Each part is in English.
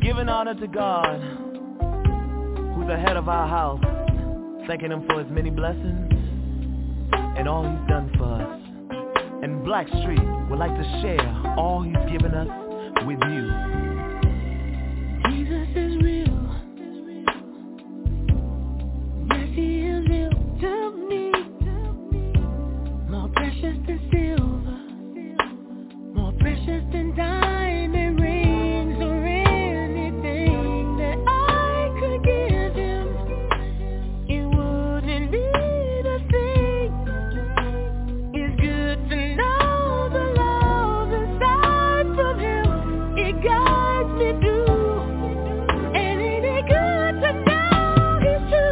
Giving honor to God, who's the head of our house, thanking him for his many blessings and all he's done for us. And Blackstreet would like to share all he's given us with you. Jesus is real. Yes, he is real to me. More precious than silver, more precious than diamond rings or anything that I could give him. It wouldn't be the thing. It's good to know the love inside from him. It guides me through, and it ain't good to know it's true.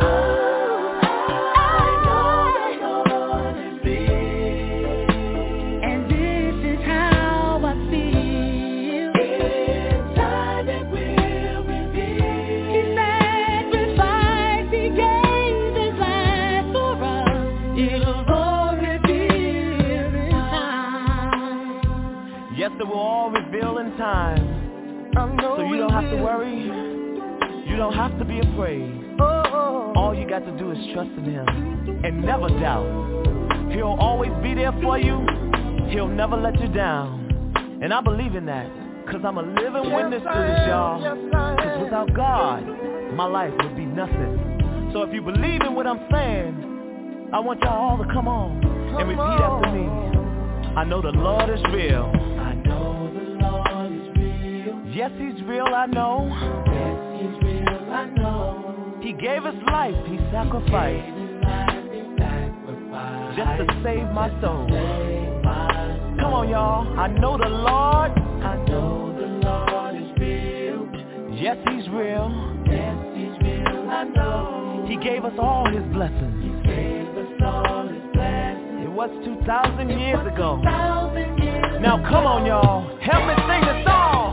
I know the Lord is real, and this is how I feel. In time it will reveal. He sacrificed, he gave his life for us. It'll all reveal in time. Yes, it will all reveal in time. I know So you it don't have to will. worry. You don't have to be afraid. Oh, All you got to do is trust in him and never doubt. He'll always be there for you. He'll never let you down. And I believe in that, because I'm a living witness to this, y'all. Because without God, my life would be nothing. So if you believe in what I'm saying, I want y'all all to come on and repeat after me. I know the Lord is real. I know the Lord is real. Yes, he's real, I know. Yes, he's real, I know. He gave his life, he sacrificed His life he sacrificed just to save my soul. save my soul. Come on, y'all. I know the Lord. I know the Lord is real. Yes, he's real. Yes, he's real, I know. He gave us all his blessings. He gave us all his blessings. It was 2,000 years ago. 1,000 years Now come on, y'all. Help me sing the song.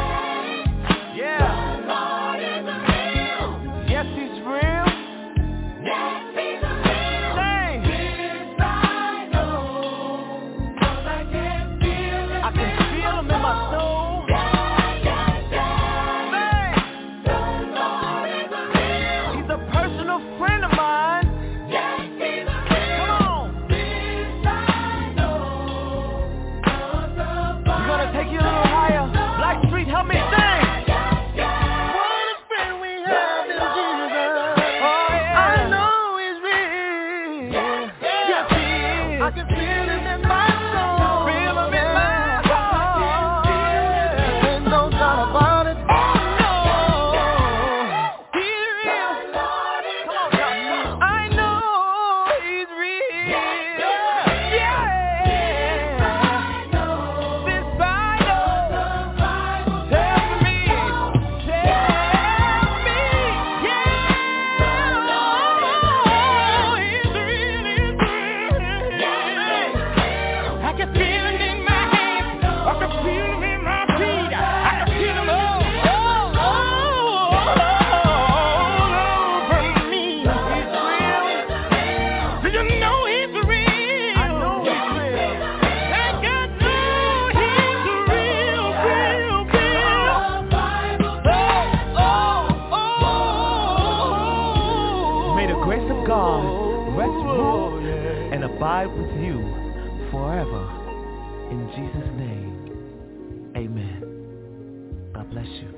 Yeah. The Lord is real. Yes, he's real. Yes, he's real. Sing. This I know, 'cause I can feel it. I can feel him in my soul. Sing. The Lord is real. He's a personal friend of mine. Yes, he's real. Come on. This I know, 'cause the We're gonna take you a little higher. Blackstreet, help me sing. What a friend we have in Jesus. Oh, yeah. I know he's real. Yes, he is. I can feel him in my soul. Feel him in my heart. Ain't no doubt about it. Oh, no. He's real. Come on, y'all. I know he's real. Yeah. This Bible tells me. Yeah. He's real. I can feel him in my hands. I can feel him in my feet. I can feel him all over me. He's real. Do you know he's real? I know he's real. Thank God, he's real. May the grace of God rest, rule, and abide with you forever. In Jesus' name, amen. God bless you.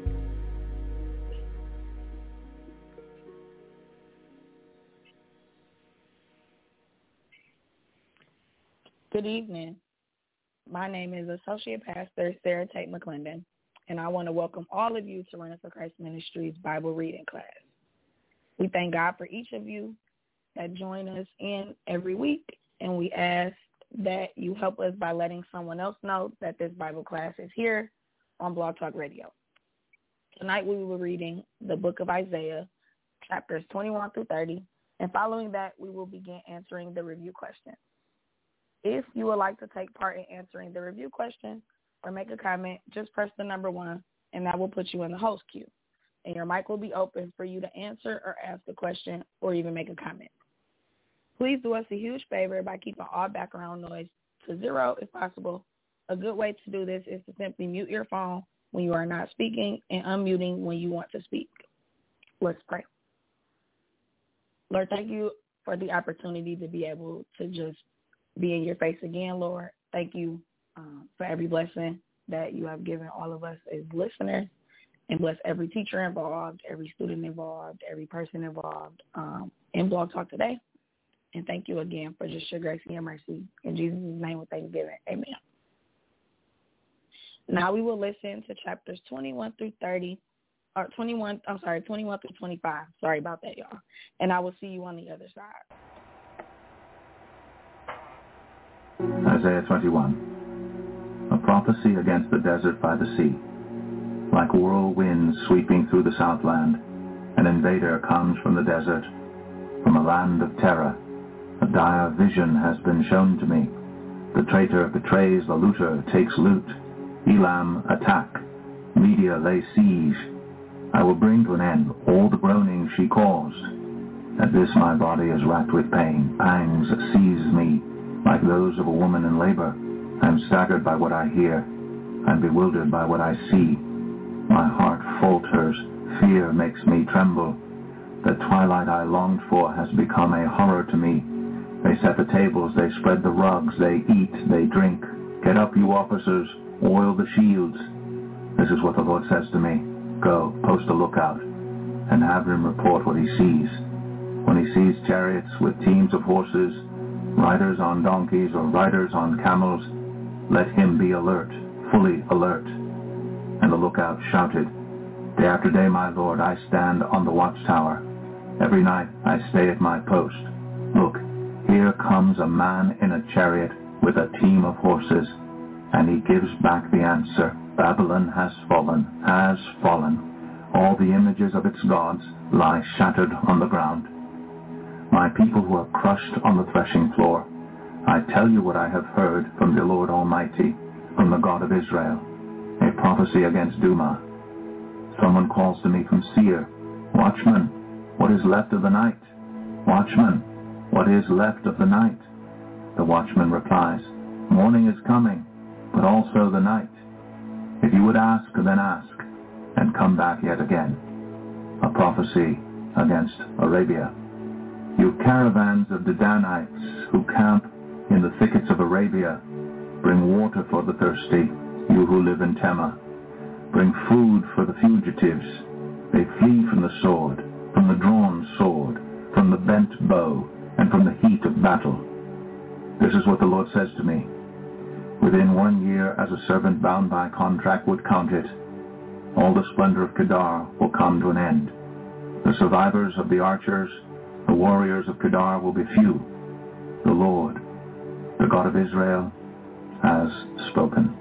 Good evening. My name is Associate Pastor Sarah Tate McClendon, and I want to welcome all of you to Running for Christ Ministries Bible reading class. We thank God for each of you that join us in every week, and we ask that you help us by letting someone else know that this Bible class is here on Blog Talk Radio. Tonight we will be reading the book of Isaiah, chapters 21 through 30, and following that we will begin answering the review question. If you would like to take part in answering the review question or make a comment, just press the number 1, and that will put you in the host queue. And your mic will be open for you to answer or ask a question or even make a comment. Please do us a huge favor by keeping all background noise to 0 if possible. A good way to do this is to simply mute your phone when you are not speaking and unmuting when you want to speak. Let's pray. Lord, thank you for the opportunity to be able to just be in your face again, Lord. Thank you for every blessing that you have given all of us as listeners, and bless every teacher involved, every student involved, every person involved in Blog Talk today. And thank you again for just your grace and your mercy. In Jesus' name with thanksgiving, amen. Now we will listen to chapters 21 through 25. Sorry about that, y'all. And I will see you on the other side. Isaiah 21. A prophecy against the desert by the sea. Like whirlwinds sweeping through the southland, an invader comes from the desert, from a land of terror. A dire vision has been shown to me. The traitor betrays the looter, takes loot. Elam attack. Media lay siege. I will bring to an end all the groaning she caused. At this my body is racked with pain. Pangs seize me like those of a woman in labor. I am staggered by what I hear. I am bewildered by what I see. My heart falters. Fear makes me tremble. The twilight I longed for has become a horror to me. They set the tables, they spread the rugs, they eat, they drink. Get up, you officers, oil the shields. This is what the Lord says to me. Go, post a lookout, and have him report what he sees. When he sees chariots with teams of horses, riders on donkeys or riders on camels, let him be alert, fully alert. And the lookout shouted, Day after day, my Lord, I stand on the watchtower. Every night I stay at my post. Look, here comes a man in a chariot with a team of horses, and he gives back the answer. Babylon has fallen, has fallen. All the images of its gods lie shattered on the ground. My people who are crushed on the threshing floor, I tell you what I have heard from the Lord Almighty, from the God of Israel, a prophecy against Duma. Someone calls to me from Seir, Watchman, what is left of the night? Watchman, what is left of the night? The watchman replies, Morning is coming, but also the night. If you would ask, then ask, and come back yet again. A prophecy against Arabia. You caravans of the Danites who camp in the thickets of Arabia, bring water for the thirsty, you who live in Tema. Bring food for the fugitives. They flee from the sword, from the drawn sword, from the bent bow, and from the heat of battle. This is what the Lord says to me. Within 1 year, as a servant bound by contract would count it, all the splendor of Kedar will come to an end. The survivors of the archers, the warriors of Kedar will be few. The Lord, the God of Israel, has spoken.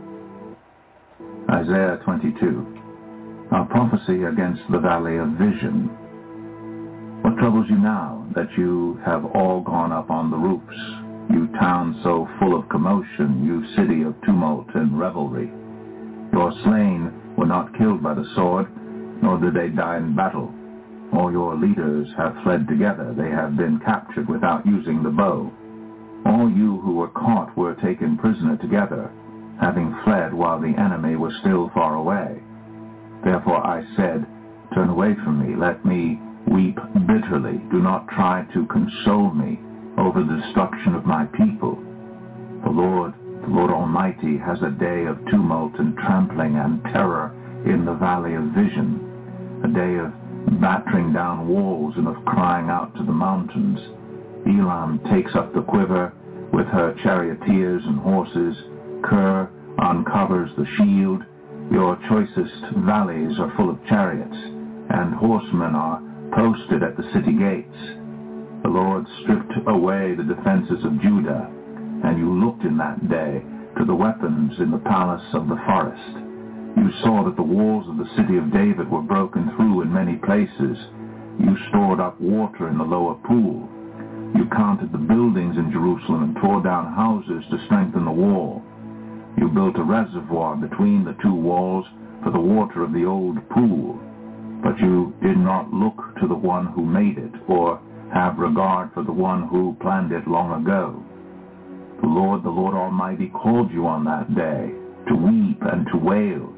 Isaiah 22. A prophecy against the valley of vision. What troubles you now that you have all gone up on the roofs, you town so full of commotion, you city of tumult and revelry? Your slain were not killed by the sword, nor did they die in battle. All your leaders have fled together. They have been captured without using the bow. All you who were caught were taken prisoner together, having fled while the enemy was still far away. Therefore I said, Turn away from me, let me weep bitterly. Do not try to console me over the destruction of my people. The Lord Almighty, has a day of tumult and trampling and terror in the valley of vision, a day of battering down walls and of crying out to the mountains. Elam takes up the quiver with her charioteers and horses. Kir uncovers the shield. Your choicest valleys are full of chariots, and horsemen are posted at the city gates. The Lord stripped away the defenses of Judah, and you looked in that day to the weapons in the palace of the forest. You saw that the walls of the city of David were broken through in many places. You stored up water in the lower pool. You counted the buildings in Jerusalem and tore down houses to strengthen the wall. You built a reservoir between the two walls for the water of the old pool. But you did not look to the one who made it, or have regard for the one who planned it long ago. The Lord Almighty, called you on that day to weep and to wail, to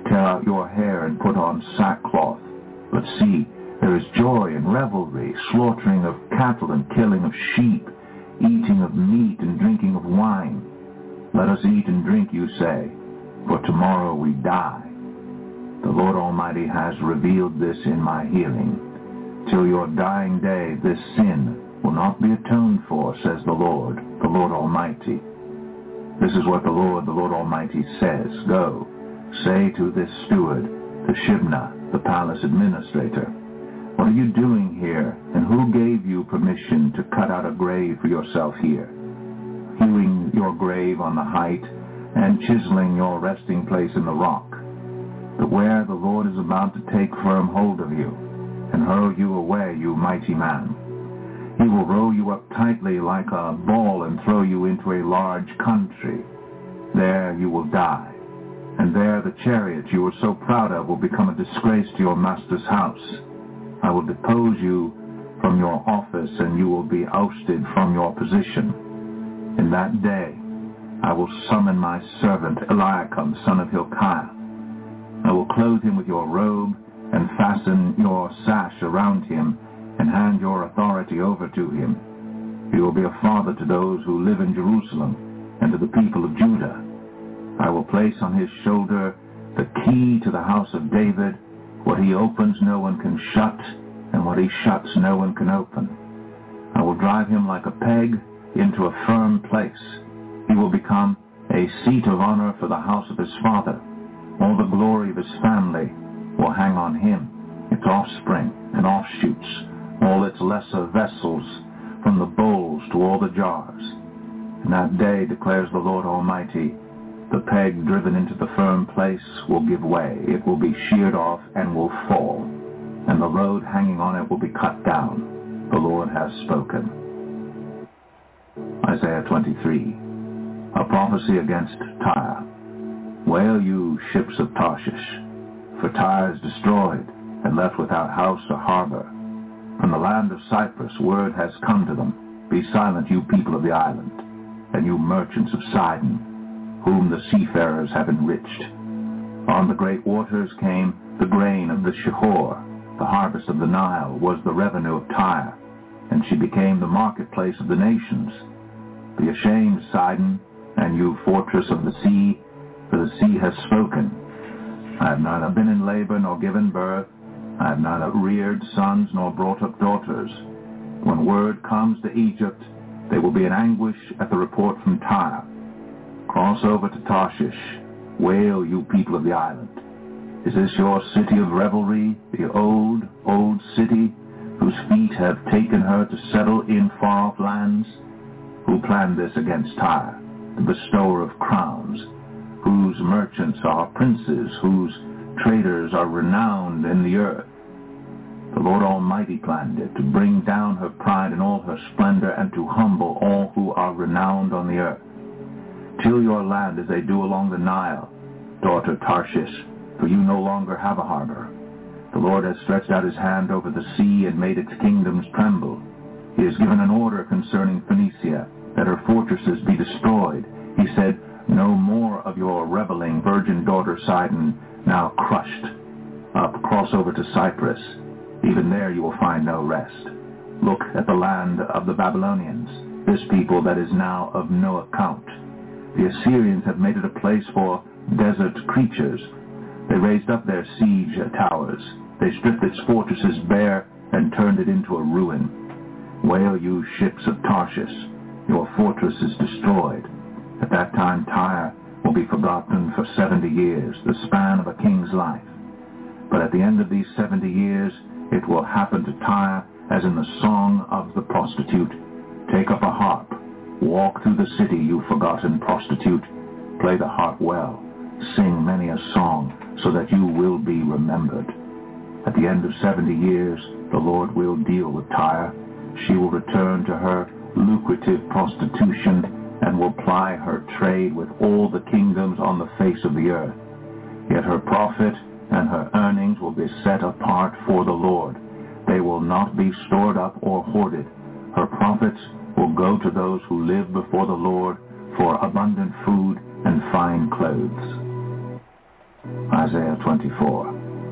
Tear out your hair and put on sackcloth. But see, there is joy and revelry, slaughtering of cattle and killing of sheep, eating of meat and drinking of wine. Let us eat and drink, you say, for tomorrow we die. The Lord Almighty has revealed this in my hearing. Till your dying day this sin will not be atoned for, says the Lord Almighty. This is what the Lord Almighty says. Go, say to this steward, to Shebna, the palace administrator, what are you doing here, and who gave you permission to cut out a grave for yourself here, hewing your grave on the height and chiseling your resting place in the rock? But where the Lord is about to take firm hold of you and hurl you away, you mighty man, he will roll you up tightly like a ball and throw you into a large country. There you will die, and there the chariot you were so proud of will become a disgrace to your master's house. I will depose you from your office, and you will be ousted from your position. In that day I will summon my servant Eliakim, son of Hilkiah. I will clothe him with your robe and fasten your sash around him, and hand your authority over to him. He will be a father to those who live in Jerusalem and to the people of Judah. I will place on his shoulder the key to the house of David. What he opens no one can shut, and what he shuts no one can open. I will drive him like a peg into a firm place. He will become a seat of honor for the house of his father. All the glory of his family will hang on him, its offspring and offshoots, all its lesser vessels, from the bowls to all the jars. In that day, declares the Lord Almighty, the peg driven into the firm place will give way. It will be sheared off and will fall, and the load hanging on it will be cut down. The Lord has spoken. Isaiah 23, a prophecy against Tyre. Wail, you ships of Tarshish, for Tyre is destroyed and left without house or harbor. From the land of Cyprus word has come to them, be silent, you people of the island, and you merchants of Sidon, whom the seafarers have enriched. On the great waters came the grain of the Shihor, the harvest of the Nile was the revenue of Tyre, and she became the marketplace of the nations. Be ashamed, Sidon, and you fortress of the sea, for the sea has spoken. I have neither been in labor nor given birth, I have neither reared sons nor brought up daughters. When word comes to Egypt, they will be in anguish at the report from Tyre. Cross over to Tarshish. Wail, you people of the island. Is this your city of revelry, the old, old city, whose feet have taken her to settle in far-off lands? Who planned this against Tyre, the bestower of crowns, whose merchants are princes, whose traders are renowned in the earth? The Lord Almighty planned it, to bring down her pride in all her splendor, and to humble all who are renowned on the earth. Till your land as they do along the Nile, daughter Tarshish, for you no longer have a harbor. The Lord has stretched out his hand over the sea and made its kingdoms tremble. He has given an order concerning Phoenicia, that her fortresses be destroyed. He said, no more of your reveling virgin daughter Sidon, now crushed. Up, cross over to Cyprus. Even there you will find no rest. Look at the land of the Babylonians, this people that is now of no account. The Assyrians have made it a place for desert creatures. They raised up their siege towers. They stripped its fortresses bare and turned it into a ruin. Wail, you ships of Tarshish, your fortress is destroyed. At that time Tyre will be forgotten for 70 years, the span of a king's life. But at the end of these 70 years, it will happen to Tyre as in the song of the prostitute. Take up a harp, walk through the city, you forgotten prostitute. Play the harp well, sing many a song, so that you will be remembered. At the end of 70 years, the Lord will deal with Tyre. She will return to her lucrative prostitution and will ply her trade with all the kingdoms on the face of the earth. Yet her profit and her earnings will be set apart for the Lord. They will not be stored up or hoarded. Her profits will go to those who live before the Lord for abundant food and fine clothes. Isaiah 24.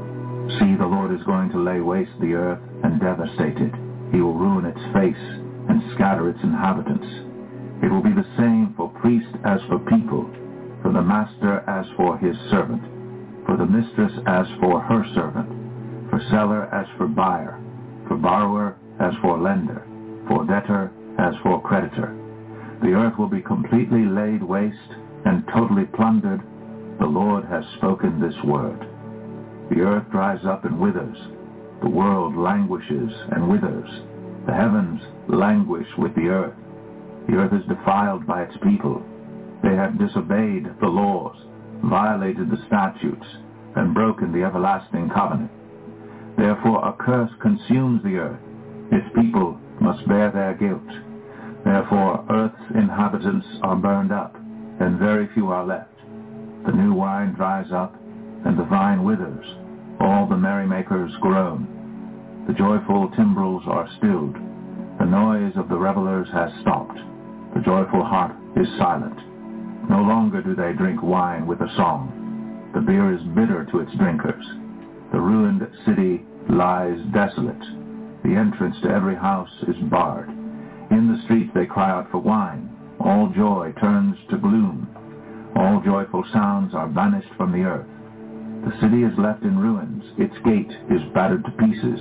See, the Lord is going to lay waste the earth and devastate it. He will ruin its face and scatter its inhabitants. It will be the same for priest as for people, for the master as for his servant, for the mistress as for her servant, for seller as for buyer, for borrower as for lender, for debtor as for creditor. The earth will be completely laid waste and totally plundered. The Lord has spoken this word. The earth dries up and withers. The world languishes and withers. The heavens languish with the earth. The earth is defiled by its people. They have disobeyed the laws, violated the statutes, and broken the everlasting covenant. Therefore a curse consumes the earth. Its people must bear their guilt. Therefore earth's inhabitants are burned up, and very few are left. The new wine dries up, and the vine withers. All the merrymakers groan. The joyful timbrels are stilled. The noise of the revelers has stopped. The joyful harp is silent. No longer do they drink wine with a song. The beer is bitter to its drinkers. The ruined city lies desolate. The entrance to every house is barred. In the streets they cry out for wine. All joy turns to gloom. All joyful sounds are banished from the earth. The city is left in ruins. Its gate is battered to pieces.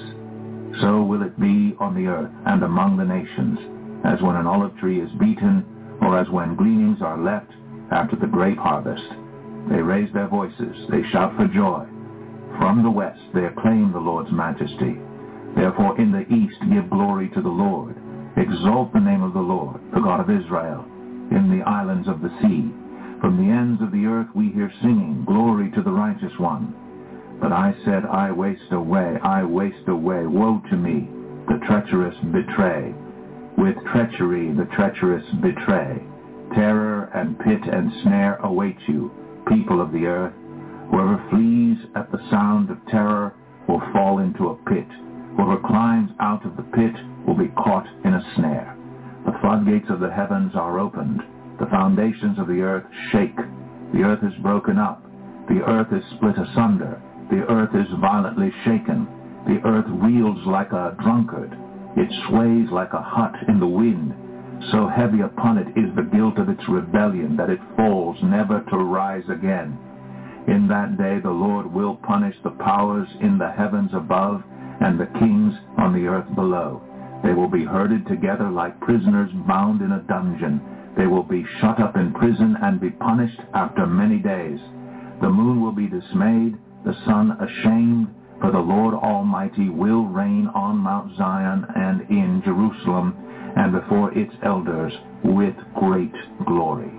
So will it be on the earth and among the nations, as when an olive tree is beaten, or as when gleanings are left after the grape harvest. They raise their voices. They shout for joy. From the west they acclaim the Lord's majesty. Therefore in the east give glory to the Lord. Exalt the name of the Lord, the God of Israel, in the islands of the sea. From the ends of the earth we hear singing, glory to the righteous one. But I said, I waste away, woe to me, the treacherous betray. With treachery the treacherous betray. Terror and pit and snare await you, people of the earth. Whoever flees at the sound of terror will fall into a pit. Whoever climbs out of the pit will be caught in a snare. The floodgates of the heavens are opened. The foundations of the earth shake. The earth is broken up. The earth is split asunder. The earth is violently shaken. The earth reels like a drunkard. It sways like a hut in the wind. So heavy upon it is the guilt of its rebellion that it falls never to rise again. In that day the Lord will punish the powers in the heavens above and the kings on the earth below. They will be herded together like prisoners bound in a dungeon. They will be shut up in prison and be punished after many days. The moon will be dismayed, the sun ashamed, for the Lord Almighty will reign on Mount Zion and in Jerusalem and before its elders with great glory.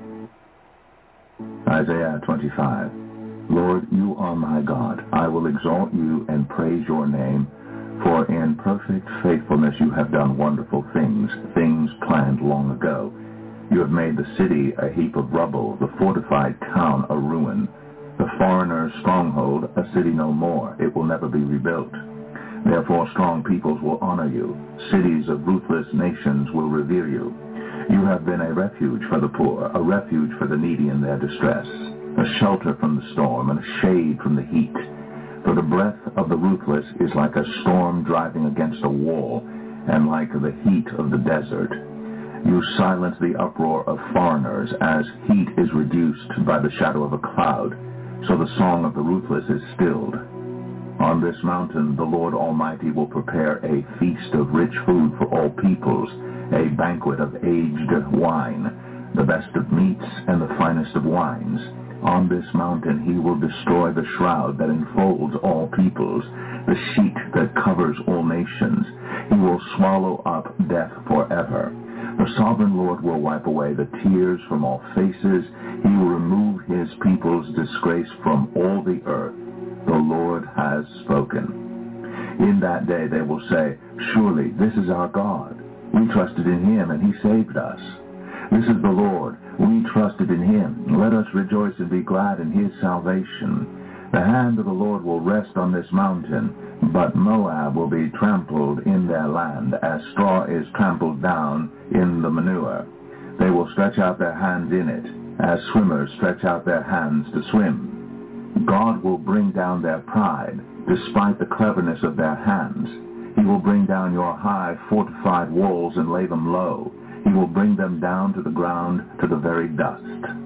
Isaiah 25. Lord, you are my God. I will exalt you and praise your name, for in perfect faithfulness you have done wonderful things, things planned long ago. You have made the city a heap of rubble, the fortified town a ruin, the foreigner's stronghold a city no more. It will never be rebuilt. Therefore strong peoples will honor you. Cities of ruthless nations will revere you. You have been a refuge for the poor, a refuge for the needy in their distress, a shelter from the storm and a shade from the heat. For the breath of the ruthless is like a storm driving against a wall, and like the heat of the desert. You silence the uproar of foreigners as heat is reduced by the shadow of a cloud, so the song of the ruthless is stilled. On this mountain the Lord Almighty will prepare a feast of rich food for all peoples, a banquet of aged wine, the best of meats and the finest of wines. On this mountain he will destroy the shroud that enfolds all peoples, the sheet that covers all nations. He will swallow up death forever. The sovereign Lord will wipe away the tears from all faces. He will remove his people's disgrace from all the earth. The Lord has spoken. In that day they will say, surely this is our God. We trusted in him and he saved us. This is the Lord. We trusted in him. Let us rejoice and be glad in his salvation. The hand of the Lord will rest on this mountain, but Moab will be trampled in their land, as straw is trampled down in the manure. They will stretch out their hands in it, as swimmers stretch out their hands to swim. God will bring down their pride, despite the cleverness of their hands. He will bring down your high, fortified walls and lay them low. He will bring them down to the ground, to the very dust.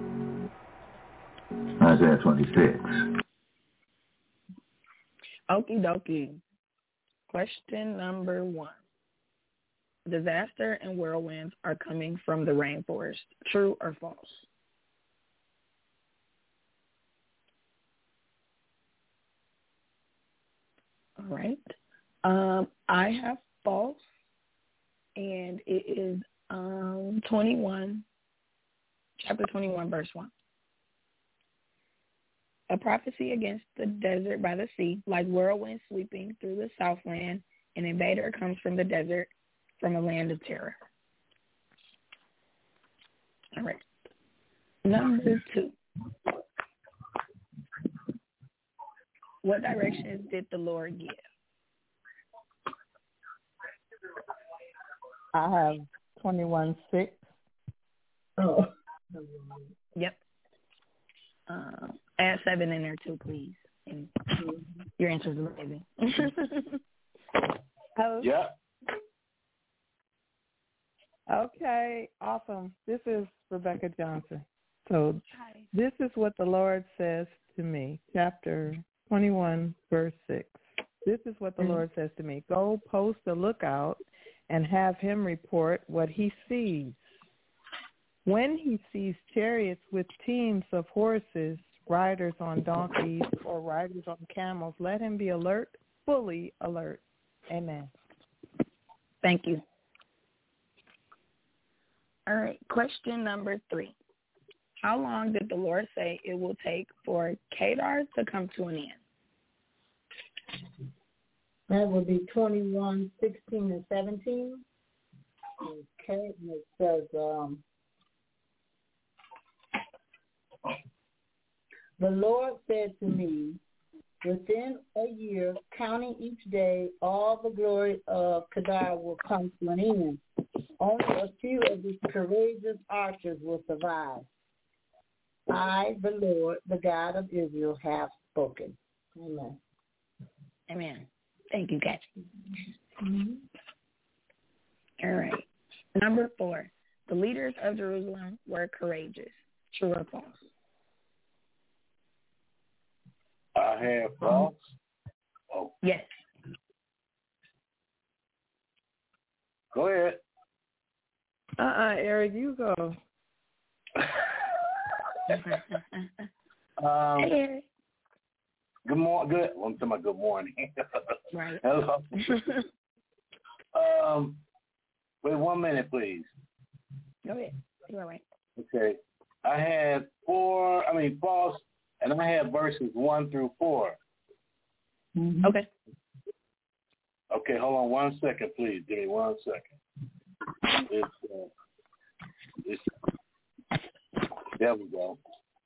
Isaiah 26. Okie dokie. Question number 1. Disaster and whirlwinds are coming from the rainforest. True or false? All right. I have false, and it is 21, chapter 21, verse 1. A prophecy against the desert by the sea, like whirlwind sweeping through the southland, an invader comes from the desert, from a land of terror. All right. Number 2. What directions did the Lord give? I have 21:6. Oh. Yep. Add 7 in there too, please. And your answer's amazing. Yeah. Okay, awesome. This is Rebecca Johnson. So Hi. this is what the Lord says to me, chapter 21, verse 6. This is what the Lord says to me. Go post a lookout and have him report what he sees. When he sees chariots with teams of horses, riders on donkeys, or riders on camels, let him be alert, fully alert. Amen. Thank you. All right, question number 3. How long did the Lord say it will take for Kedar to come to an end? That would be 21, 16, and 17. Okay, and it says, the Lord said to me, within a year, counting each day, all the glory of Kedar will come to an end. Only a few of his courageous archers will survive. I, the Lord, the God of Israel, have spoken. Amen. Amen. Thank you, Kathy. All right. Number 4. The leaders of Jerusalem were courageous. True or false? I have false. Oh, Yes. go ahead. Eric, you go. Hey, Eric. Good morning. Good. Well, I'm talking about good morning. Right. Hello. Wait 1 minute, please. Go ahead. You're all right. Okay. I had false, and I have verses 1 through 4. Okay. Okay, hold on 1 second, please. Give me 1 second. There we go.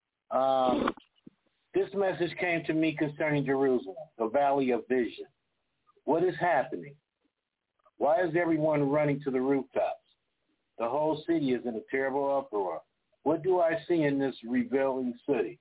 This message came to me concerning Jerusalem, the valley of vision. What is happening? Why is everyone running to the rooftops? The whole city is in a terrible uproar. What do I see in this rebelling city?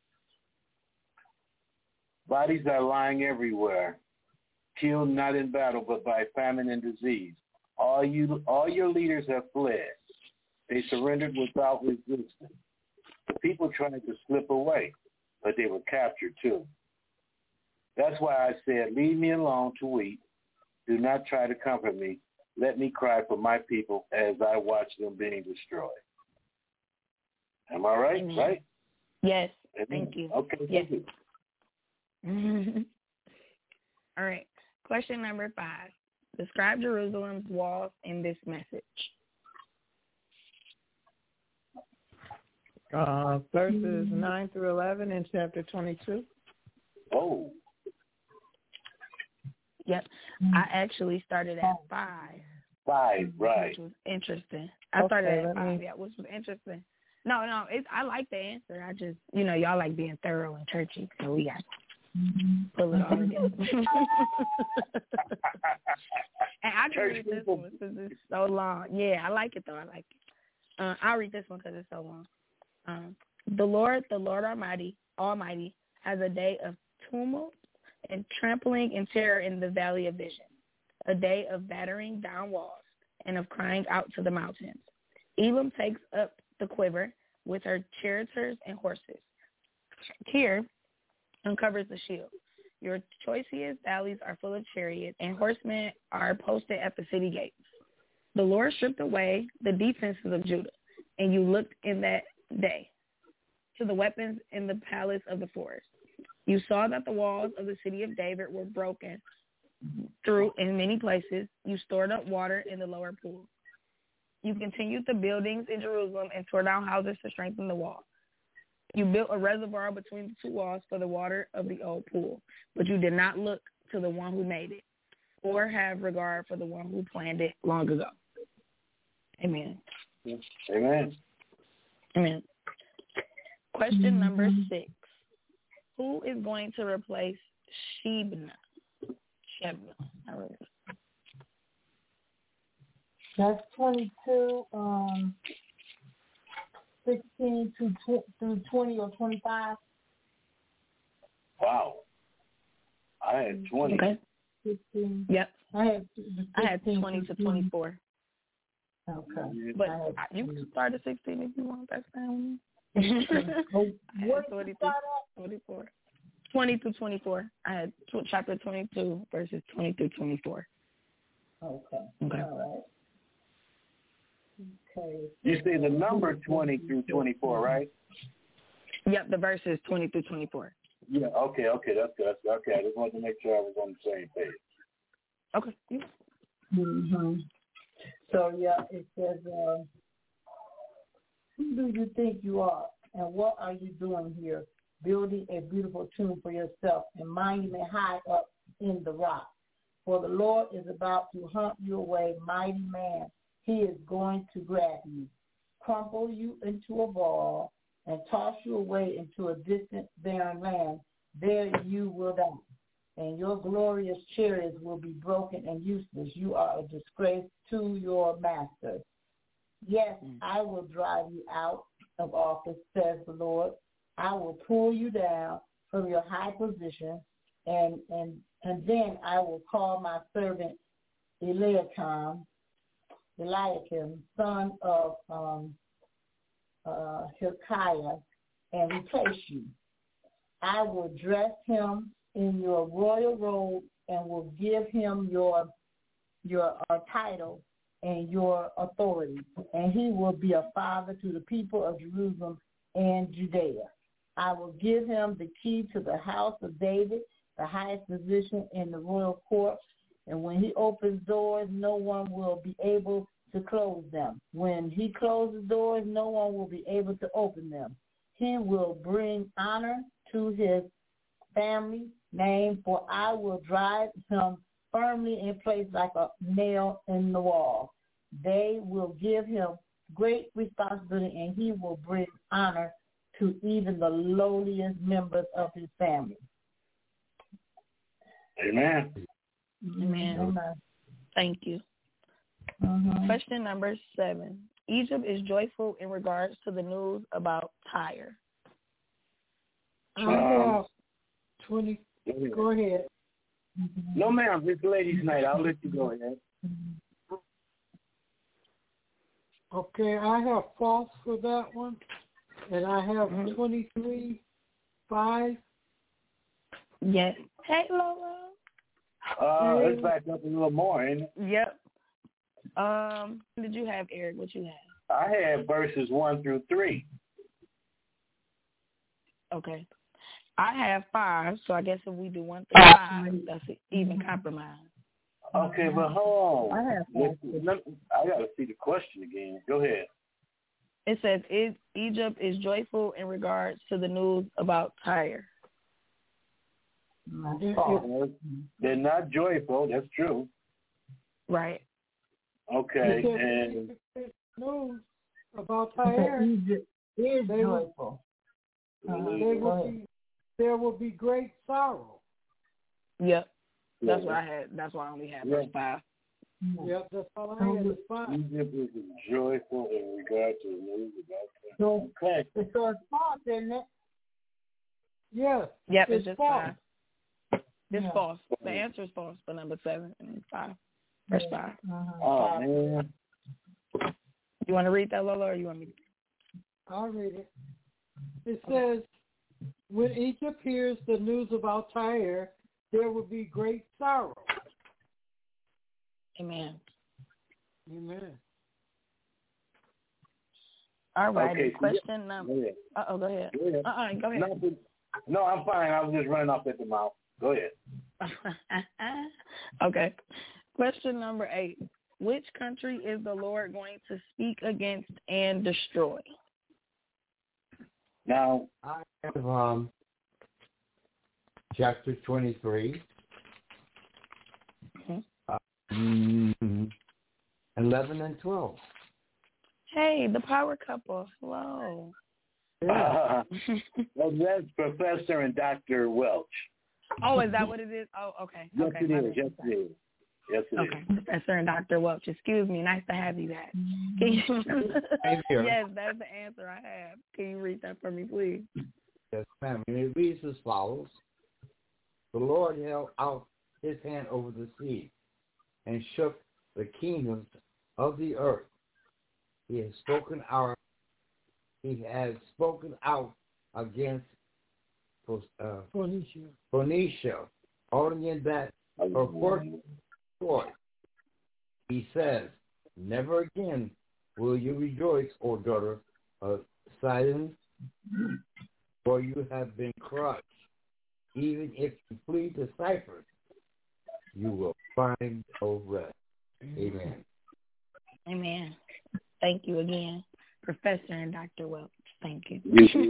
Bodies are lying everywhere, killed not in battle, but by famine and disease. All your leaders have fled. They surrendered without resistance. The people tried to slip away, but they were captured too. That's why I said, leave me alone to weep. Do not try to comfort me. Let me cry for my people as I watch them being destroyed. Am I right? Amen. Right? Yes. Amen. Thank you. Okay. Yes. Thank you. All right. Question number 5. Describe Jerusalem's walls in this message. Verses 9 through 11 in chapter 22. Oh. Yep. I actually started at 5. 5, right. Which was interesting. I started Okay, at 5, yeah, which was interesting. No, I like the answer. I just, y'all like being thorough and churchy, so we got to pull it all together. And I can read this one because it's so long. Yeah, I like it, though. I like it. I'll read this one because it's so long. The Lord Almighty, has as a day of tumult and trampling and terror in the valley of vision, a day of battering down walls and of crying out to the mountains. Elam takes up the quiver with her charioteers and horses. Tyre uncovers the shield. Your choicest valleys are full of chariots, and horsemen are posted at the city gates. The Lord stripped away the defenses of Judah, and you looked in that day to the weapons in the palace of the forest. You saw that the walls of the city of David were broken through in many places. You stored up water in the lower pool. You continued the buildings in Jerusalem and tore down houses to strengthen the wall. You built a reservoir between the two walls for the water of the old pool, but you did not look to the one who made it or have regard for the one who planned it long ago. Amen. Amen. Amen. Question number 6. Who is going to replace Shebna? That's 22, 16 through 20 or 25. Wow. I had 20. Okay. 16. Yep. I had 20 to 24. Okay. But you can start at 16 if you want. That's fine. What did you start at? 24. 20 to 24. I had chapter 22, verses 20 through 24. Okay. Okay. All right. Okay. You say the number 20 through 24, right? Yep, the verses 20 through 24. Yeah, okay, that's good. Okay, I just wanted to make sure I was on the same page. Okay. Yeah. Mm-hmm. So, yeah, it says, who do you think you are, and what are you doing here, building a beautiful tomb for yourself and minding it high up in the rock? For the Lord is about to hunt you away, mighty man. He is going to grab you, crumple you into a ball, and toss you away into a distant barren land. There you will die, and your glorious chariots will be broken and useless. You are a disgrace to your master. Yes, I will drive you out of office, says the Lord. I will pull you down from your high position, and then I will call my servant Eliakim, son of Hilkiah, and replace you. I will dress him in your royal robe and will give him your title and your authority, and he will be a father to the people of Jerusalem and Judea. I will give him the key to the house of David, the highest position in the royal court, and when he opens doors, no one will be able to close them. When he closes doors, no one will be able to open them. He will bring honor to his family name, for I will drive him firmly in place like a nail in the wall. They will give him great responsibility, and he will bring honor to even the lowliest members of his family. Amen. Amen. Thank you. Mm-hmm. Question number 7. Egypt is joyful in regards to the news about Tyre. I have 20. Go ahead. No, ma'am. It's ladies' night. I'll let you go ahead. Okay, I have false for that one, and I have 23:5. Yes. Hey, Lola. Let's back up a little more, ain't it? Yep. What did you have, Eric? What you have? I had verses 1 through 3. Okay. I have 5, so I guess if we do 1 through 5, that's an even compromise. Okay, but hold on. I have 5. I got to see the question again. Go ahead. It says, Egypt is joyful in regards to the news about Tyre. They're not joyful. That's true. Right. Okay. And news about Tyre. Egypt is joyful. There will be great sorrow. Yep. That's what I had. That's why I only had verse 5. Yep, that's all I had is 5. Egypt is joyful in regard to the news about Tyre. So, okay. so it's false, isn't it? Yes. Yep, it's just false. 5. It's Yeah. false. The answer is false for number 7 and 5. Verse 5. Oh, man. You want to read that, Lola, or you want me to? I'll read it. It says, when Egypt hears the news about Tyre, there will be great sorrow. Amen. Amen. All right. Okay, Question number. Go ahead. Go ahead. Go ahead. Go ahead. No, I'm fine. I was just running off at the mouth. Go ahead. Okay. Question number 8. Which country is the Lord going to speak against and destroy? Now, I have chapter 23, 11 and 12. Hey, the power couple. Hello. Yeah. Well, that's Professor and Dr. Welch. Oh, is that what it is? Oh, okay. Yes, Okay. it is. Yes, it is. Yes, it Okay, is. Professor and Dr. Welch. Excuse me. Nice to have you back. Can you... Same here. Yes, that's the answer I have. Can you read that for me, please? Yes, ma'am. And it reads as follows. The Lord held out his hand over the sea and shook the kingdoms of the earth. He has spoken out against Phoenicia, ordering that her fortune destroyed. He says, never again will you rejoice, O daughter of Sidon, for you have been crushed. Even if you flee to Cyprus, you will find no rest. Amen. Amen. Thank you again, Professor and Dr. Welch. Thank you.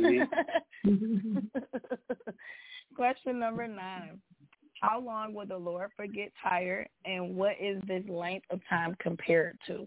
Question number 9. How long will the Lord forget Tyre, and what is this length of time compared to?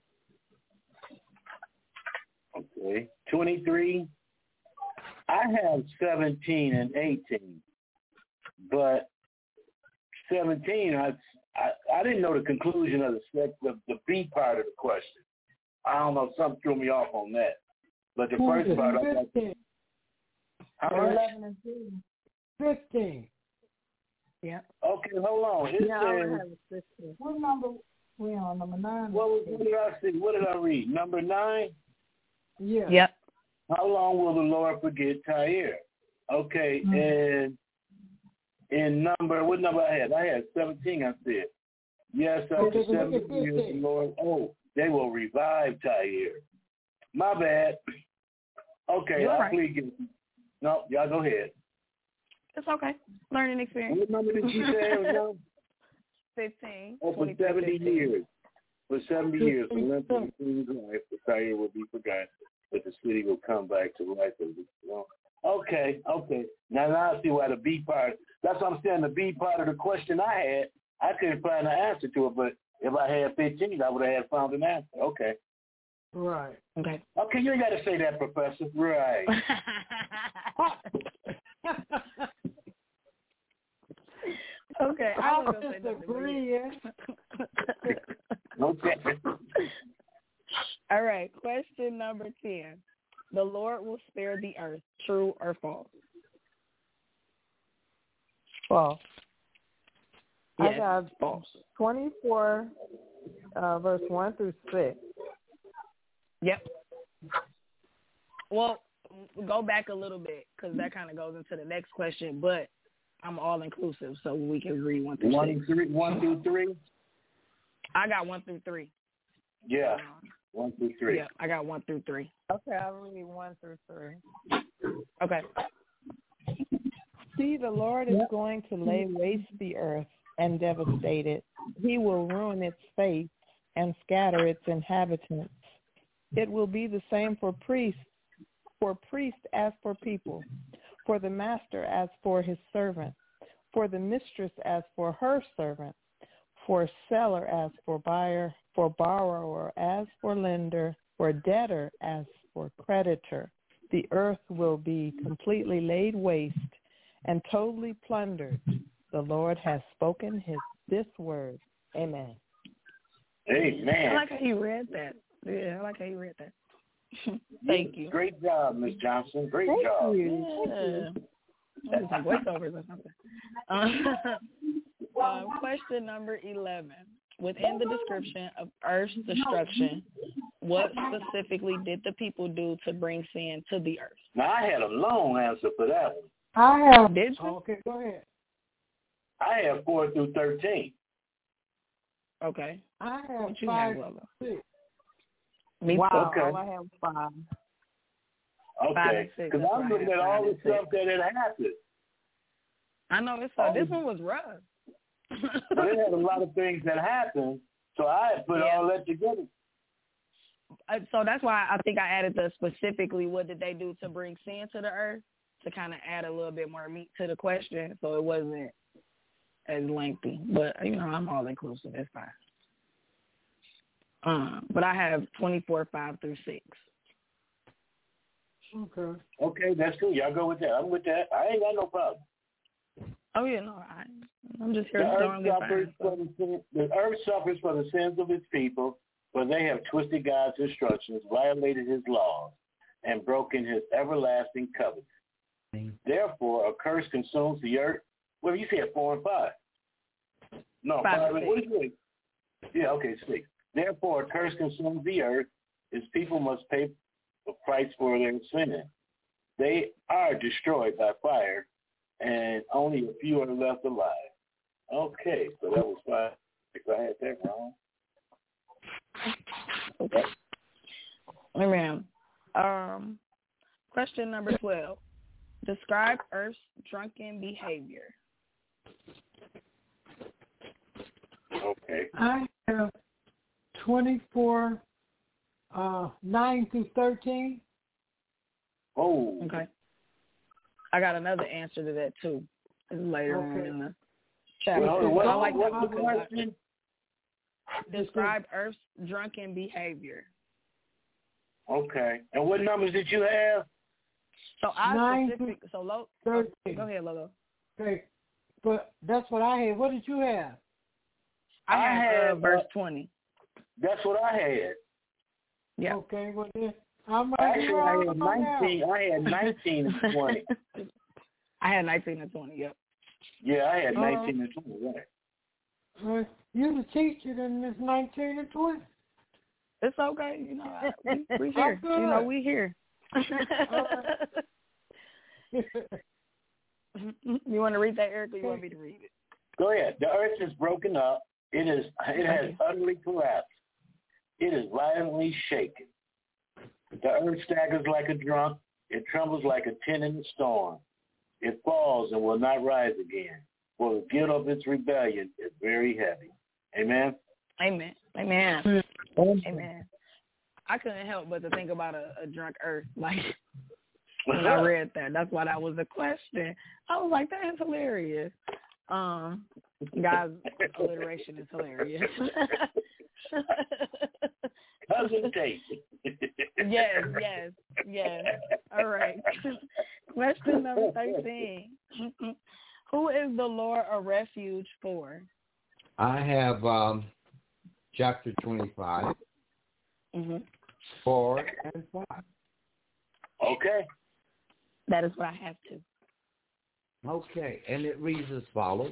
Okay. 23. I have 17 and 18. But 17, I didn't know the conclusion of the B part of the question. I don't know, something threw me off on that. But the first part, I got 15. How much? 11 and 2. 15. Yeah. Okay, hold on. It says, What number we on? Number 9? what did I see? What did I read? Number 9? Yeah. Yep. How long will the Lord forget Tyre? Okay, and in what number I had? I had 17, I said. Yes, after 17 years, the Lord, they will revive Tyre. My bad. Okay, You're I'll right. plead guilty. No, y'all go ahead. It's okay. Learning experience. What number did you say it was on? 15. Oh, for 70 years. For 70 years, the length of the king's life, the Tyre will be forgotten, but the city will come back to life. Okay. Now I see why the B part, that's what I'm saying, the B part of the question I had, I couldn't find an answer to it, but if I had 15, I would have found an answer. Okay. Right. Okay. Okay, you ain't got to say that, Professor. Right. Okay. I was going to say disagree, yeah. Okay. All right. Question number 10. The Lord will spare the earth. True or false? False. Yes, I got false. 24, verse 1 through 6. Yep. Well, go back a little bit because that kind of goes into the next question, but I'm all inclusive, so we can read 1 through 6. 1 through 3? I got 1 through 3. Yeah. 1 through 3. Yeah, I got 1 through 3. Okay, I'll read 1 through 3. Okay. See, the Lord is going to lay waste the earth and devastate it. He will ruin its face and scatter its inhabitants. It will be the same for priest as for people, for the master as for his servant, for the mistress as for her servant, for seller as for buyer, for borrower as for lender, for debtor as for creditor. The earth will be completely laid waste and totally plundered. The Lord has spoken this word. Amen. Amen. I like how you read that. Yeah, I like how you read that. Thank you. Great job, Ms. Johnson. Great job. Thank you. Some voiceovers or something. Question number 11. Within the description of Earth's destruction, what specifically did the people do to bring sin to the earth? Now, I had a long answer for that one. I have. Did you? Okay, go ahead. I have 4 through 13. Okay. I have What you 5 have, Lola? 6. Me Wow, Okay. I have 5. Okay. Because I'm looking at all the stuff that had happened. I know this. This one was rough. But it had a lot of things that happened, so I put all that together. So that's why I think I added the specifically what did they do to bring sin to the earth, to kind of add a little bit more meat to the question, so it wasn't as lengthy. But, I'm all inclusive. It's fine. But I have 24, 5 through 6. Okay. Okay, that's cool. Y'all go with that. I'm with that. I ain't got no problem. Oh, yeah, no, I'm just here The to the earth suffers for the sins of its people, for they have twisted God's instructions, violated his laws, and broken his everlasting covenant. Therefore, a curse consumes the earth. Well, you said 4 and 5. No, 5 and 6. Yeah, okay, 6. Therefore, a curse consumes the earth. Its people must pay a price for their sin. They are destroyed by fire, and only a few are left alive. Okay, so that was 5. I had that wrong. Okay. Amen. Question number 12. Describe Earth's drunken behavior. Okay. I have 24, 9 through 13. Oh. Okay. I got another answer to that too. It's later on in the chapter. Well, I like that what's the because question? describe Earth's drunken behavior. Okay. And what numbers did you have? So 9 specific. So low. 13. Go ahead, Lolo. Okay, but that's what I had. What did you have? I had verse 20. That's what I had. Yeah. Okay, well then I'm Actually, I had 19. I had 19 and 20. I had 19 and 20. Yep. Yeah, I had 19 and 20. Right. You're the teacher, then it's 19 and 20. It's okay. We here. We here. You want to read that, Eric, or you want me to read it? Go ahead. The earth is broken up. It has utterly collapsed. It is violently shaken. The earth staggers like a drunk. It trembles like a tent in a storm. It falls and will not rise again, for the guilt of its rebellion is very heavy. Amen? Amen. Amen. Amen. I couldn't help but to think about a drunk earth, like, when I read that. That's why that was a question. I was like, that is hilarious. God's alliteration is hilarious. Cousin Tate. Yes. All right. Question number 13. Who is the Lord a refuge for? I have chapter 25, 4 and 5. Okay. That is what I have too. Okay, and it reads as follows.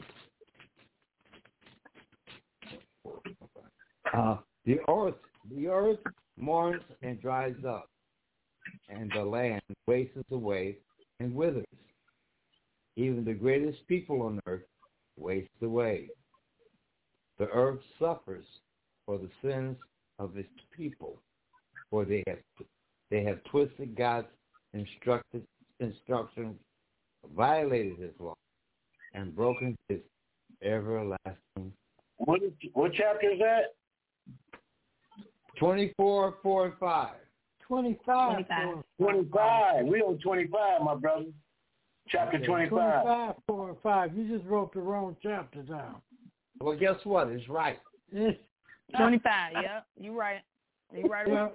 The earth mourns and dries up, and the land wastes away and withers. Even the greatest people on earth waste away. The earth suffers for the sins of its people, for they have twisted God's instructions, violated his law, and broken his everlasting. What chapter is that? 24, 4, and 5. 25. 25. We on 25, my brother. Chapter 25. 25, 4, and 5. You just wrote the wrong chapter down. Well, guess what? It's right. 25, yeah. You right. You right about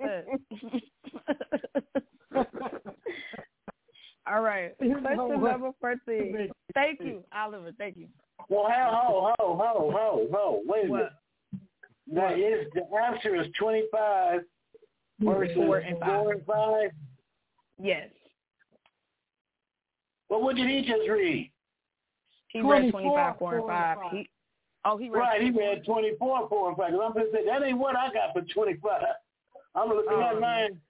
that. All right. Question number 14. Thank you, Oliver. Thank you. Well, ho. Wait a minute. The answer is 25 verses 4 and 5. Yes. Well, what did he just read? He read 25, 4, and 5. He read Right, he read 24, 4, and 5. I'm going to say, that ain't what I got for 25. I'm looking at mine.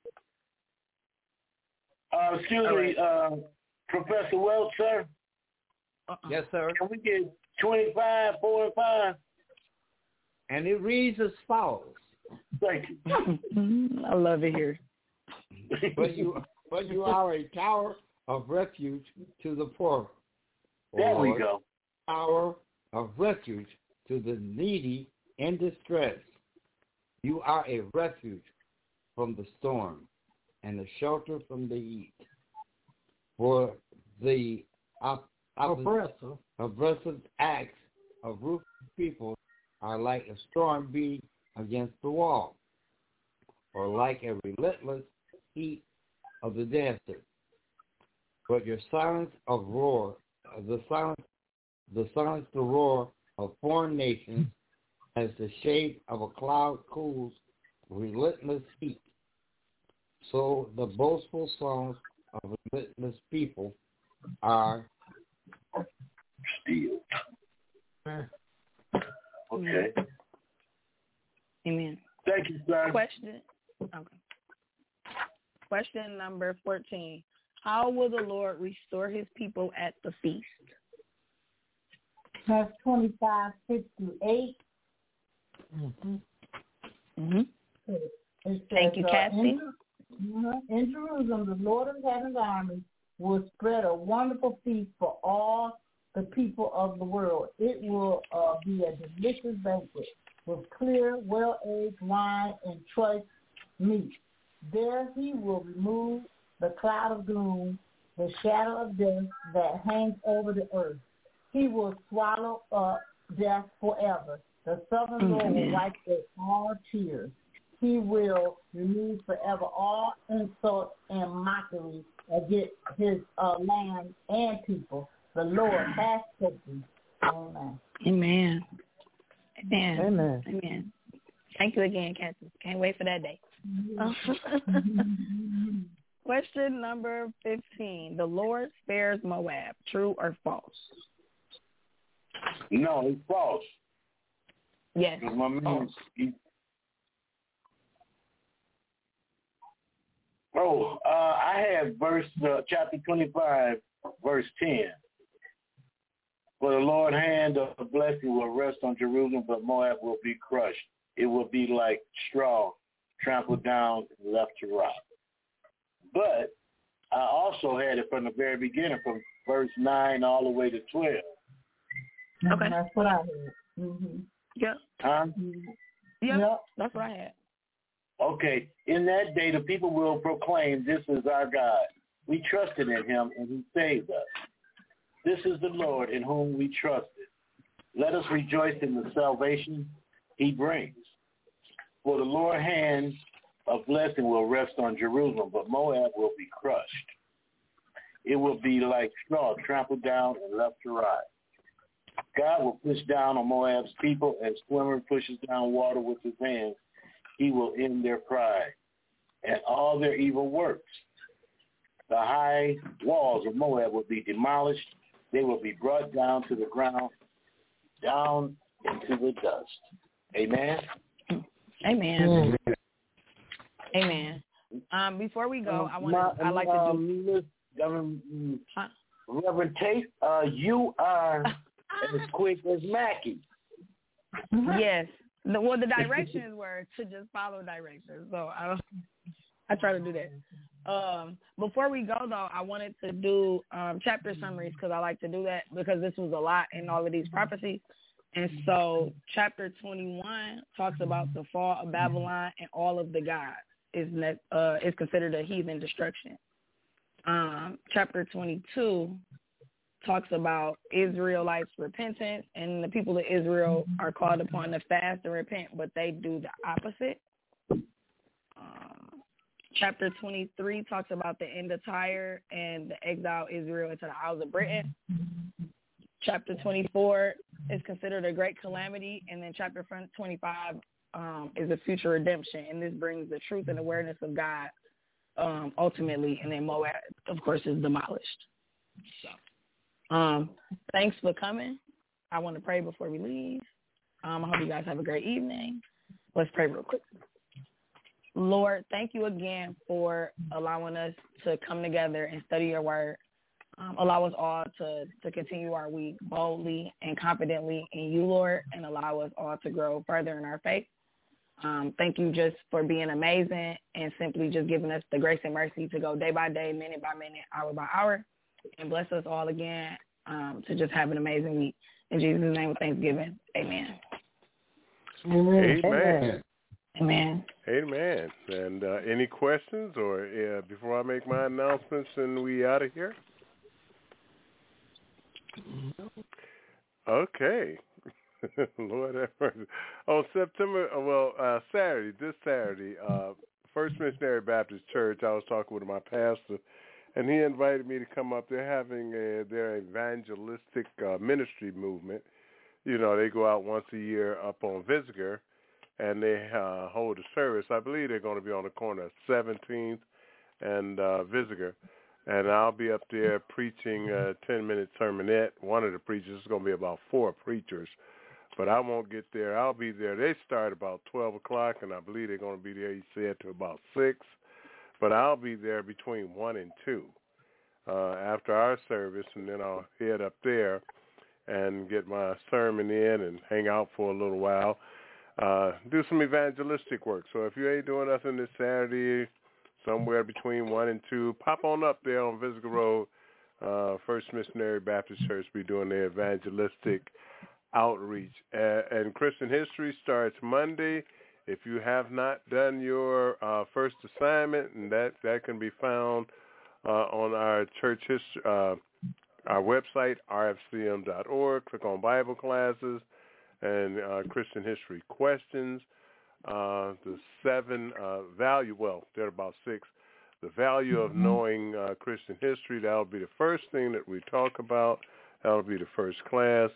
Excuse me, Professor Welch, sir? Yes, sir. Can we get 25, 4, and 5? And it reads as follows. Thank you. I love it here. But you are a tower of refuge to the poor. There we go. Tower of refuge to the needy in distress. You are a refuge from the storm and a shelter from the heat. For the oppressive acts of ruthless people are like a storm beat against the wall, or like a relentless heat of the desert. But your silence of roar, the roar of foreign nations, as the shade of a cloud cools relentless heat. So the boastful songs of relentless people are still. Okay. Amen. Thank you, sir. Question number 14. How will the Lord restore his people at the feast? Verse 25, 6 through 8. Thank you, Kathy. In Jerusalem, the Lord of Heaven's army will spread a wonderful feast for all the people of the world. It will be a delicious banquet with clear, well-aged wine and choice meat. There he will remove the cloud of gloom, the shadow of death that hangs over the earth. He will swallow up death forever. The sovereign Lord will wipe away all tears. He will remove forever all insult and mockery against his land and people. The Lord has spoken. Amen. Amen. Amen. Amen. Amen. Thank you again, Kathy. Can't wait for that day. Question number 15. The Lord spares Moab. True or false? No, it's false. Yes. My man, I have chapter 25, verse 10. For the Lord's hand of blessing will rest on Jerusalem, but Moab will be crushed. It will be like straw, trampled down and left to rot. But I also had it from the very beginning, from verse 9 all the way to 12. Okay. That's what I heard. Mm-hmm. Yep. Huh? Yep. That's what I had. Okay. In that day, the people will proclaim, this is our God. We trusted in him, and he saved us. This is the Lord in whom we trusted. Let us rejoice in the salvation he brings. For the Lord's hand of blessing will rest on Jerusalem, but Moab will be crushed. It will be like straw trampled down and left to rot. God will push down on Moab's people as swimmer pushes down water with his hands. He will end their pride and all their evil works. The high walls of Moab will be demolished. They will be brought down to the ground, down into the dust. Amen? Amen. Amen. Before we go, I'd like to do... Reverend Tate, you are as quick as Mackie. Yes. The directions were to just follow directions. So I try to do that. Before we go, though, I wanted to do chapter summaries because I like to do that because this was a lot in all of these prophecies. And so chapter 21 talks about the fall of Babylon and all of the gods. Is considered a heathen destruction. Chapter 22 talks about Israelites' repentance, and the people of Israel are called upon to fast and repent, but they do the opposite. Chapter 23 talks about the end of Tyre and the exile Israel into the Isles of Britain. Chapter 24 is considered a great calamity, and then chapter 25 is a future redemption, and this brings the truth and awareness of God ultimately, and then Moab, of course, is demolished. So, thanks for coming. I want to pray before we leave. I hope you guys have a great evening. Let's pray real quick. Lord, thank you again for allowing us to come together and study your word. Allow us all to continue our week boldly and confidently in you, Lord, and allow us all to grow further in our faith. Thank you just for being amazing and simply just giving us the grace and mercy to go day by day, minute by minute, hour by hour, and bless us all again to just have an amazing week. In Jesus' name with thanksgiving, amen. Amen. Amen. Amen. And any questions or before I make my announcements and we out of here? Okay. Lord have mercy. On Saturday, this Saturday, First Missionary Baptist Church, I was talking with my pastor, and he invited me to come up. They're having their evangelistic ministry movement. You know, they go out once a year up on Visitor, and they hold a service. I believe they're going to be on the corner of 17th and Visitor. And I'll be up there preaching a 10-minute sermonette. One of the preachers is going to be about 4 preachers. But I won't get there. I'll be there. They start about 12 o'clock, and I believe they're going to be there, he said, to about 6. But I'll be there between 1 and 2 after our service, and then I'll head up there and get my sermon in and hang out for a little while, do some evangelistic work. So if you ain't doing nothing this Saturday, somewhere between 1 and 2, pop on up there on Visitor Road. First Missionary Baptist Church be doing their evangelistic outreach. And Christian history starts Monday. If you have not done your first assignment, and that can be found on our church history, our website, rfcm.org. Click on Bible classes and Christian history questions. The 7 value, well, there are about 6. The value of knowing Christian history, that'll be the first thing that we talk about. That'll be the first class.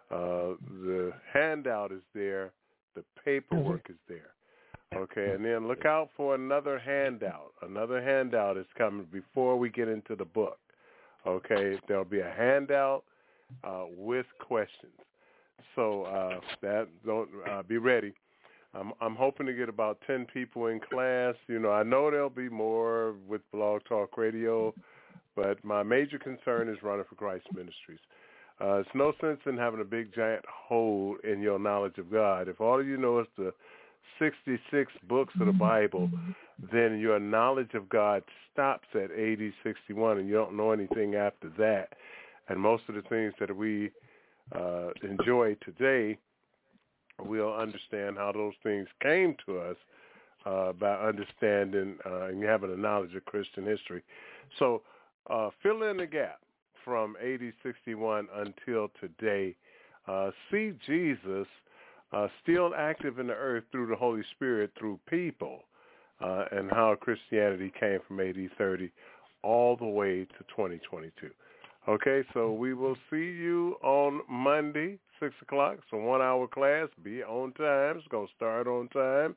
The handout is there. The paperwork is there. Okay, and then look out for another handout. Another handout is coming before we get into the book. Okay, there'll be a handout with questions. So be ready. I'm hoping to get about 10 people in class. You know, I know there'll be more with Blog Talk Radio, but my major concern is running for Christ Ministries. It's no sense in having a big, giant hole in your knowledge of God. If all you know is the 66 books of the Bible, then your knowledge of God stops at AD 61, and you don't know anything after that. And most of the things that we enjoy today, we'll understand how those things came to us by understanding and having a knowledge of Christian history. So fill in the gap from AD 61 until today. See Jesus still active in the earth through the Holy Spirit, through people, and how Christianity came from AD 30 all the way to 2022. Okay, so we will see you on Monday, 6 o'clock. So 1-hour class, be on time. It's going to start on time.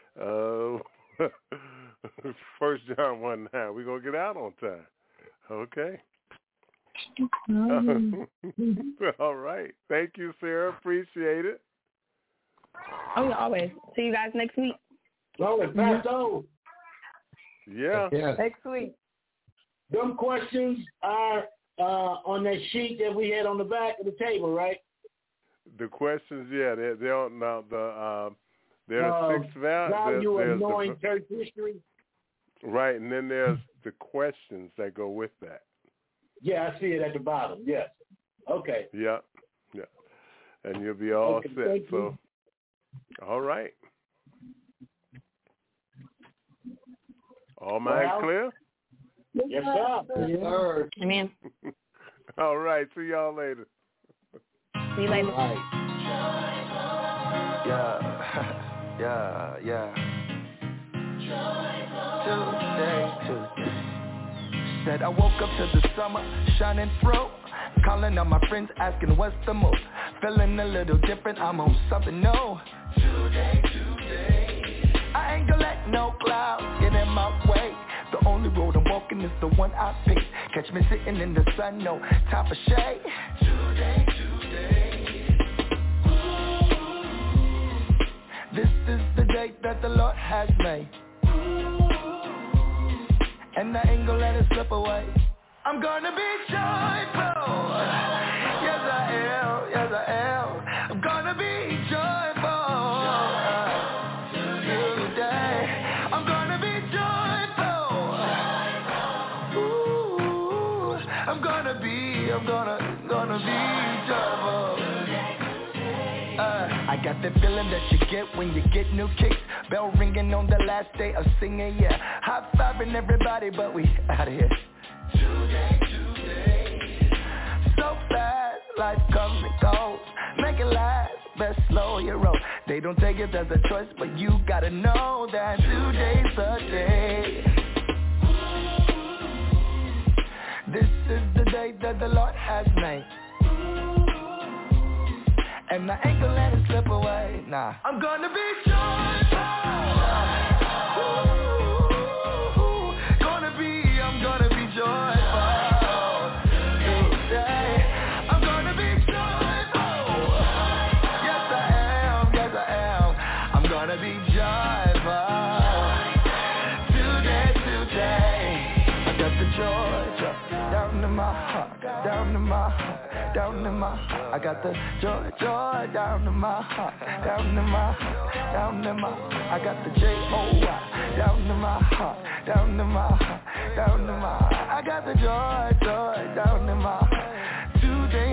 1 John 1:9. We're going to get out on time. Okay. All right. Thank you, Sarah. Appreciate it. Oh, yeah, always. See you guys next week. Well, Pastor O. Yeah. Next week. Them questions are on that sheet that we had on the back of the table, right? The questions, yeah, they're on now. There's the 6 value of knowing church history. Right, and then there's the questions that go with that. Yeah, I see it at the bottom. Yes. Okay. Yeah. And you'll be all set. So, all right. All minds clear? Yes, sir. Yes, sir. Amen. All right. See y'all later. See you later. Right. Yeah. Tuesday. Said I woke up to the summer shining through. Calling on my friends asking what's the move. Feeling a little different, I'm on something new. Today. I ain't gonna let no clouds get in my way. The the only road I'm walking is the one I picked. Catch me sitting in the sun, no time for shade. Today. This is the day that the Lord has made, and I ain't gonna let it slip away. I'm gonna be joyful. Yes I am. I'm gonna be joyful today. I'm gonna be joyful. Ooh, I'm gonna be joyful. I got that feeling that you get when you get new kicks. Bell ringing on the last day of singing, yeah. High-fiving everybody, but we out of here. Today. So fast, life comes and goes. Make it last, best slow your roll. They don't take it as a choice, but you gotta know that today's the day. This is the day that the Lord has made, and I ain't gonna let it slip away, nah. I'm gonna be joyful. I'm gonna be joyful today. I'm gonna be joyful. Yes I am. I'm gonna be joyful today. I got the joy down in my heart. I got the joy down in my heart, I got the J-O-Y down in my heart, I got the joy down in my heart. Today